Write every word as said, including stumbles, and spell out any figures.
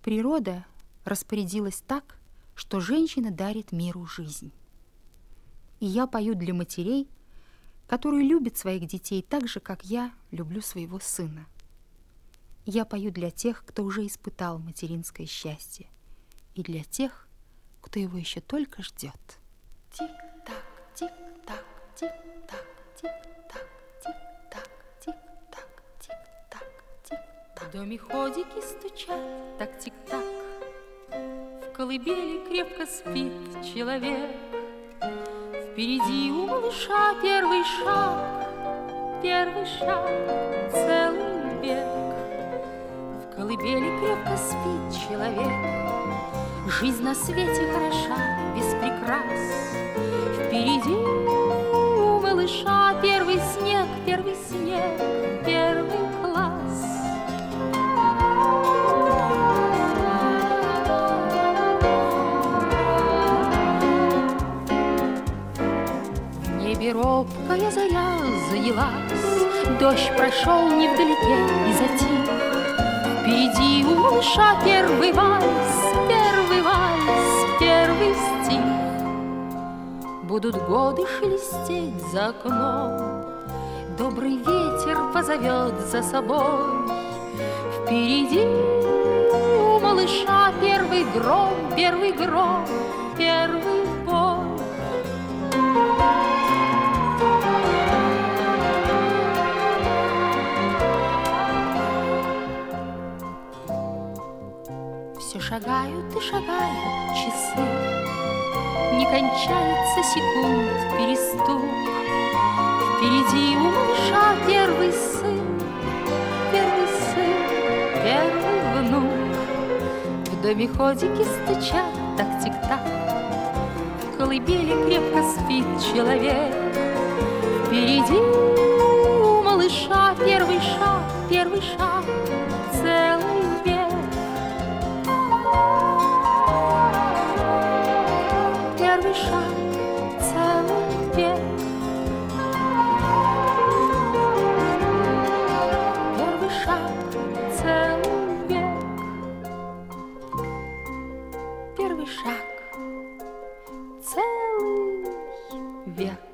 Природа распорядилась так, что женщина дарит миру жизнь. И я пою для матерей, которые любят своих детей так же, как я люблю своего сына. Я пою для тех, кто уже испытал материнское счастье, и для тех, кто его еще только ждет. Тик-так, тик-так, тик-так, тик-так, тик-так, тик-так, тик-так, тик-так. В доме ходики стучат, так тик-так. В колыбели крепко спит человек. Впереди у малыша первый шаг, первый шаг, целый век. В колыбели крепко спит человек. Жизнь на свете хороша, без прикрас. Впереди у малыша первый снег, первый снег, первый класс. В небе робкая заря занялась, дождь прошел невдалеке и затих. Впереди у малыша первый вальс, первый вальс, первый стих. Будут годы шелестеть за окном, добрый ветер позовет за собой. Впереди у малыша первый гром, первый гром, первый бой. Все шагают и шагают часы, не кончается секунд перестук. Впереди у малыша первый сын, первый сын, первый внук. В доме ходики стучат, так тик-так. В колыбели крепко спит человек. Впереди у малыша первый шаг, первый шаг, целый век. Первый шаг, целый век. Первый шаг, целый век. Первый шаг, целый век.